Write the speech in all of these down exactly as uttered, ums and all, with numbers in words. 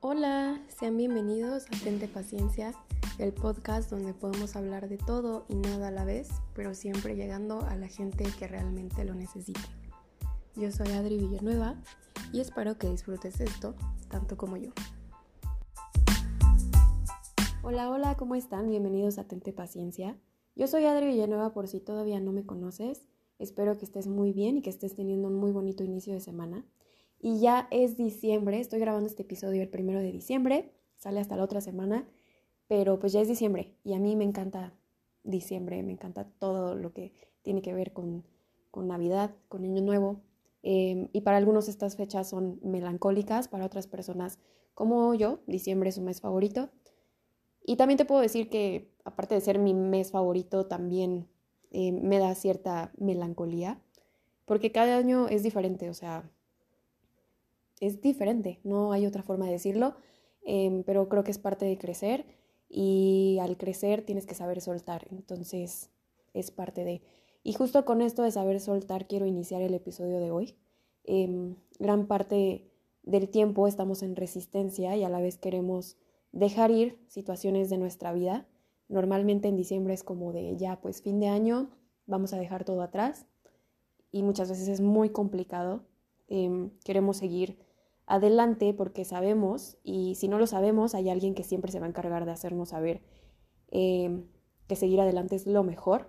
Hola, sean bienvenidos a Tente Paciencia, el podcast donde podemos hablar de todo y nada a la vez, pero siempre llegando a la gente que realmente lo necesite. Yo soy Adri Villanueva y espero que disfrutes esto tanto como yo. Hola, hola, ¿cómo están? Bienvenidos a Tente Paciencia. Yo soy Adri Villanueva por si todavía no me conoces. Espero que estés muy bien y que estés teniendo un muy bonito inicio de semana. Y ya es diciembre, estoy grabando este episodio el primero de diciembre, sale hasta la otra semana, pero pues ya es diciembre y a mí me encanta diciembre, me encanta todo lo que tiene que ver con, con Navidad, con Año Nuevo. Eh, y para algunos estas fechas son melancólicas, para otras personas como yo, diciembre es un mes favorito. Y también te puedo decir que aparte de ser mi mes favorito, también eh, me da cierta melancolía, porque cada año es diferente, o sea... es diferente, no hay otra forma de decirlo, eh, pero creo que es parte de crecer y al crecer tienes que saber soltar, entonces es parte de... Y justo con esto de saber soltar quiero iniciar el episodio de hoy. Eh, gran parte del tiempo estamos en resistencia y a la vez queremos dejar ir situaciones de nuestra vida. Normalmente en diciembre es como de ya pues fin de año, vamos a dejar todo atrás y muchas veces es muy complicado. Eh, queremos seguir adelante porque sabemos, y si no lo sabemos, hay alguien que siempre se va a encargar de hacernos saber eh, que seguir adelante es lo mejor,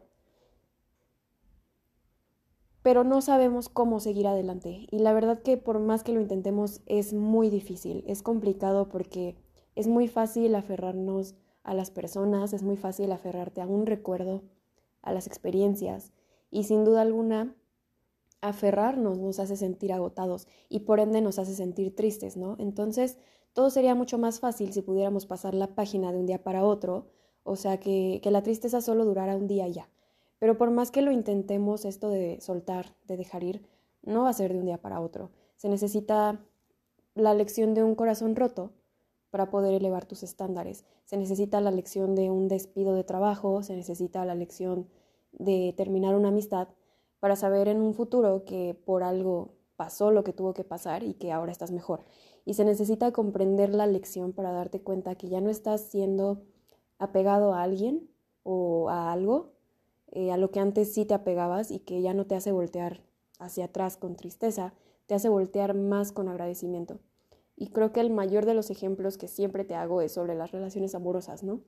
pero no sabemos cómo seguir adelante. Y la verdad que por más que lo intentemos es muy difícil, es complicado porque es muy fácil aferrarnos a las personas, es muy fácil aferrarte a un recuerdo, a las experiencias, y sin duda alguna aferrarnos nos hace sentir agotados y por ende nos hace sentir tristes, ¿no? Entonces, todo sería mucho más fácil si pudiéramos pasar la página de un día para otro, o sea, que, que la tristeza solo durara un día y ya. Pero por más que lo intentemos, esto de soltar, de dejar ir, no va a ser de un día para otro. Se necesita la lección de un corazón roto para poder elevar tus estándares. Se necesita la lección de un despido de trabajo, se necesita la lección de terminar una amistad, para saber en un futuro que por algo pasó lo que tuvo que pasar y que ahora estás mejor. Y se necesita comprender la lección para darte cuenta que ya no estás siendo apegado a alguien o a algo, eh, a lo que antes sí te apegabas y que ya no te hace voltear hacia atrás con tristeza, te hace voltear más con agradecimiento. Y creo que el mayor de los ejemplos que siempre te hago es sobre las relaciones amorosas, ¿no?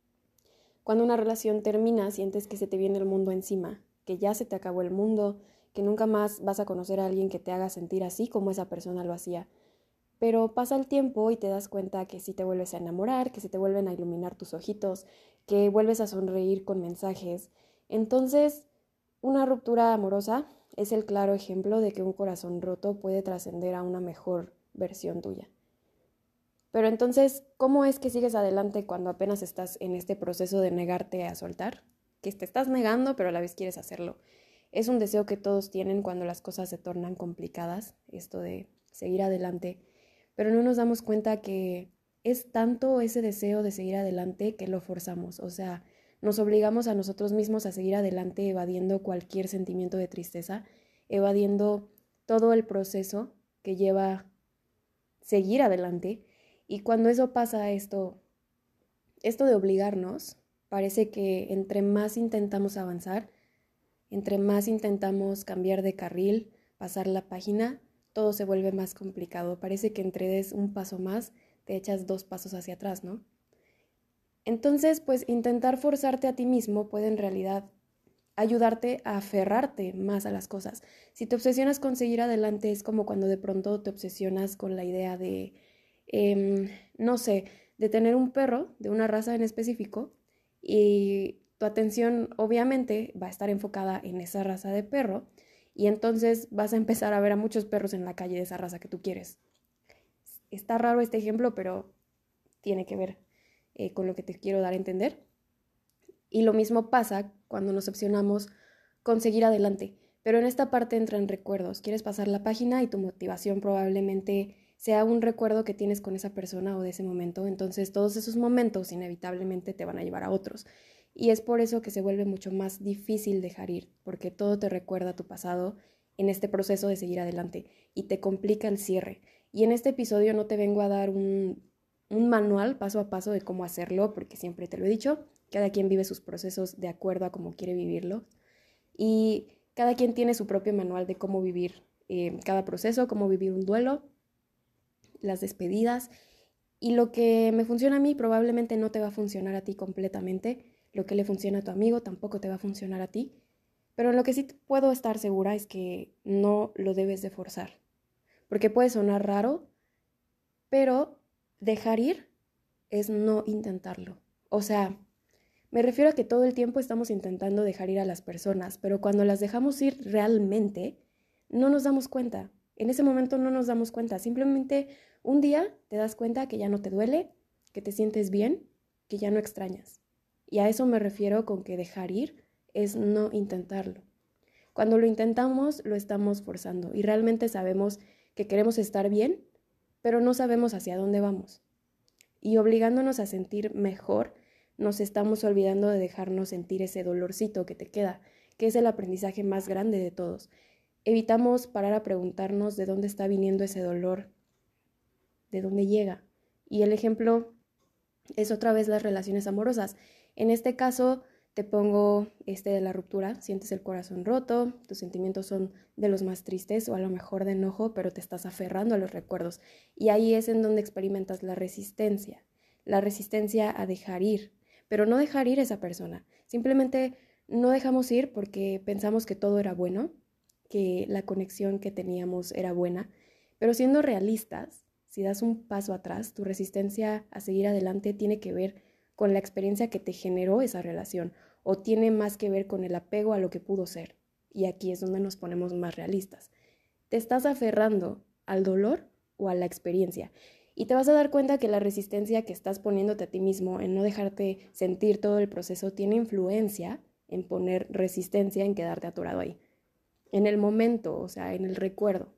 Cuando una relación termina, sientes que se te viene el mundo encima, que ya se te acabó el mundo, que nunca más vas a conocer a alguien que te haga sentir así como esa persona lo hacía. Pero pasa el tiempo y te das cuenta que sí te vuelves a enamorar, que se te vuelven a iluminar tus ojitos, que vuelves a sonreír con mensajes. Entonces, una ruptura amorosa es el claro ejemplo de que un corazón roto puede trascender a una mejor versión tuya. Pero entonces, ¿cómo es que sigues adelante cuando apenas estás en este proceso de negarte a soltar? Que te estás negando, pero a la vez quieres hacerlo. Es un deseo que todos tienen cuando las cosas se tornan complicadas, esto de seguir adelante, pero no nos damos cuenta que es tanto ese deseo de seguir adelante que lo forzamos, o sea, nos obligamos a nosotros mismos a seguir adelante evadiendo cualquier sentimiento de tristeza, evadiendo todo el proceso que lleva seguir adelante. Y cuando eso pasa, esto, esto de obligarnos, parece que entre más intentamos avanzar, entre más intentamos cambiar de carril, pasar la página, todo se vuelve más complicado. Parece que entre des un paso más, te echas dos pasos hacia atrás, ¿no? Entonces, pues intentar forzarte a ti mismo puede en realidad ayudarte a aferrarte más a las cosas. Si te obsesionas con seguir adelante, es como cuando de pronto te obsesionas con la idea de... Eh, no sé, de tener un perro de una raza en específico y tu atención obviamente va a estar enfocada en esa raza de perro y entonces vas a empezar a ver a muchos perros en la calle de esa raza que tú quieres. Está raro este ejemplo, pero tiene que ver eh, con lo que te quiero dar a entender. Y lo mismo pasa cuando nos opcionamos con seguir adelante. Pero en esta parte entran recuerdos. Quieres pasar la página y tu motivación probablemente sea un recuerdo que tienes con esa persona o de ese momento. Entonces todos esos momentos inevitablemente te van a llevar a otros. Y es por eso que se vuelve mucho más difícil dejar ir, porque todo te recuerda a tu pasado en este proceso de seguir adelante y te complica el cierre. Y en este episodio no te vengo a dar un un manual paso a paso de cómo hacerlo, porque siempre te lo he dicho, cada quien vive sus procesos de acuerdo a cómo quiere vivirlo y cada quien tiene su propio manual de cómo vivir eh, cada proceso, cómo vivir un duelo, las despedidas. Y lo que me funciona a mí probablemente no te va a funcionar a ti completamente. Lo que le funciona a tu amigo tampoco te va a funcionar a ti. Pero en lo que sí puedo estar segura es que no lo debes de forzar. Porque puede sonar raro, pero dejar ir es no intentarlo. O sea, me refiero a que todo el tiempo estamos intentando dejar ir a las personas, pero cuando las dejamos ir realmente, no nos damos cuenta. En ese momento no nos damos cuenta. Simplemente un día te das cuenta que ya no te duele, que te sientes bien, que ya no extrañas. Y a eso me refiero con que dejar ir es no intentarlo. Cuando lo intentamos, lo estamos forzando y realmente sabemos que queremos estar bien, pero no sabemos hacia dónde vamos. Y obligándonos a sentir mejor, nos estamos olvidando de dejarnos sentir ese dolorcito que te queda, que es el aprendizaje más grande de todos. Evitamos parar a preguntarnos de dónde está viniendo ese dolor, de dónde llega. Y el ejemplo es otra vez las relaciones amorosas. En este caso, te pongo este de la ruptura, sientes el corazón roto, tus sentimientos son de los más tristes o a lo mejor de enojo, pero te estás aferrando a los recuerdos. Y ahí es en donde experimentas la resistencia, la resistencia a dejar ir, pero no dejar ir a esa persona. Simplemente no dejamos ir porque pensamos que todo era bueno, que la conexión que teníamos era buena, pero siendo realistas, si das un paso atrás, tu resistencia a seguir adelante tiene que ver con la experiencia que te generó esa relación o tiene más que ver con el apego a lo que pudo ser. Y aquí es donde nos ponemos más realistas. ¿Te estás aferrando al dolor o a la experiencia? Y te vas a dar cuenta que la resistencia que estás poniéndote a ti mismo en no dejarte sentir todo el proceso tiene influencia en poner resistencia en quedarte atorado ahí. En el momento, o sea, en el recuerdo.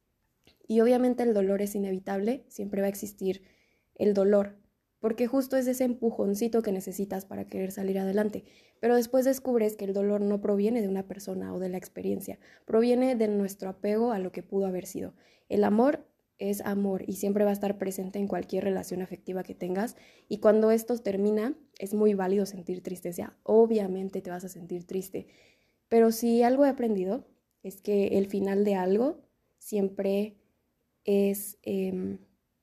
Y obviamente el dolor es inevitable, siempre va a existir el dolor, porque justo es ese empujoncito que necesitas para querer salir adelante. Pero después descubres que el dolor no proviene de una persona o de la experiencia, proviene de nuestro apego a lo que pudo haber sido. El amor es amor y siempre va a estar presente en cualquier relación afectiva que tengas. Y cuando esto termina, es muy válido sentir tristeza. Obviamente te vas a sentir triste. Pero si algo he aprendido es que el final de algo siempre es... Eh,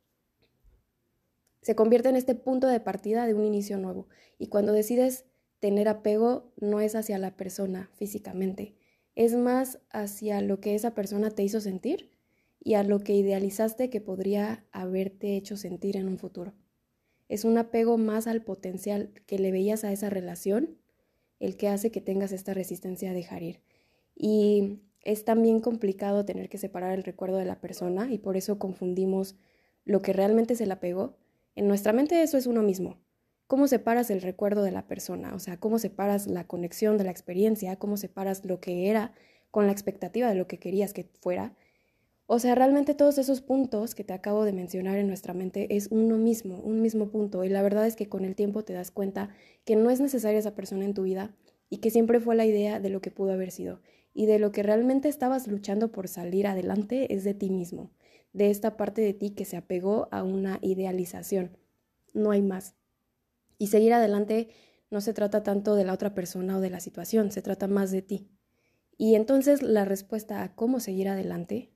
se convierte en este punto de partida de un inicio nuevo. Y cuando decides tener apego, no es hacia la persona físicamente, es más hacia lo que esa persona te hizo sentir y a lo que idealizaste que podría haberte hecho sentir en un futuro. Es un apego más al potencial que le veías a esa relación el que hace que tengas esta resistencia a dejar ir. Y es también complicado tener que separar el recuerdo de la persona y por eso confundimos lo que realmente es el apego. En nuestra mente eso es uno mismo. ¿Cómo separas el recuerdo de la persona? O sea, ¿cómo separas la conexión de la experiencia? ¿Cómo separas lo que era con la expectativa de lo que querías que fuera? O sea, realmente todos esos puntos que te acabo de mencionar en nuestra mente es uno mismo, un mismo punto. Y la verdad es que con el tiempo te das cuenta que no es necesaria esa persona en tu vida y que siempre fue la idea de lo que pudo haber sido. Y de lo que realmente estabas luchando por salir adelante es de ti mismo, de esta parte de ti que se apegó a una idealización. No hay más. Y seguir adelante no se trata tanto de la otra persona o de la situación, se trata más de ti. Y entonces la respuesta a cómo seguir adelante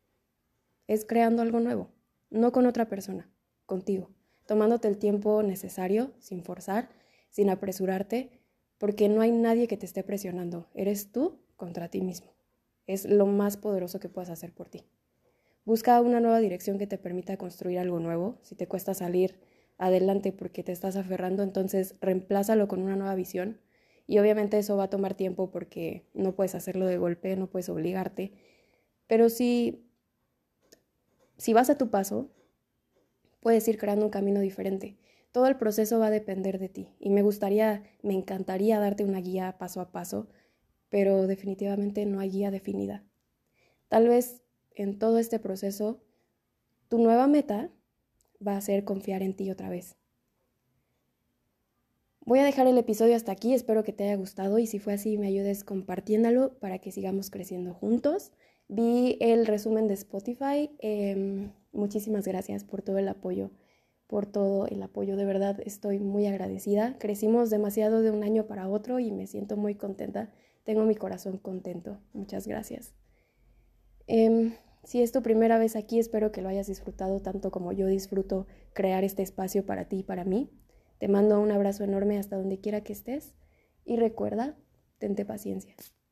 es creando algo nuevo, no con otra persona, contigo, tomándote el tiempo necesario, sin forzar, sin apresurarte, porque no hay nadie que te esté presionando, eres tú contra ti mismo. Es lo más poderoso que puedas hacer por ti. Busca una nueva dirección que te permita construir algo nuevo. Si te cuesta salir adelante porque te estás aferrando, entonces reemplázalo con una nueva visión. Y obviamente eso va a tomar tiempo porque no puedes hacerlo de golpe, no puedes obligarte. Pero si, si vas a tu paso, puedes ir creando un camino diferente. Todo el proceso va a depender de ti. Y me gustaría, me encantaría darte una guía paso a paso, pero definitivamente no hay guía definida. Tal vez en todo este proceso, tu nueva meta va a ser confiar en ti otra vez. Voy a dejar el episodio hasta aquí, espero que te haya gustado y si fue así me ayudes compartiéndolo para que sigamos creciendo juntos. Vi el resumen de Spotify, eh, muchísimas gracias por todo el apoyo, por todo el apoyo. De verdad estoy muy agradecida. Crecimos demasiado de un año para otro y me siento muy contenta. Tengo mi corazón contento. Muchas gracias. Eh, si es tu primera vez aquí, espero que lo hayas disfrutado tanto como yo disfruto crear este espacio para ti y para mí. Te mando un abrazo enorme hasta donde quiera que estés y recuerda, tente paciencia.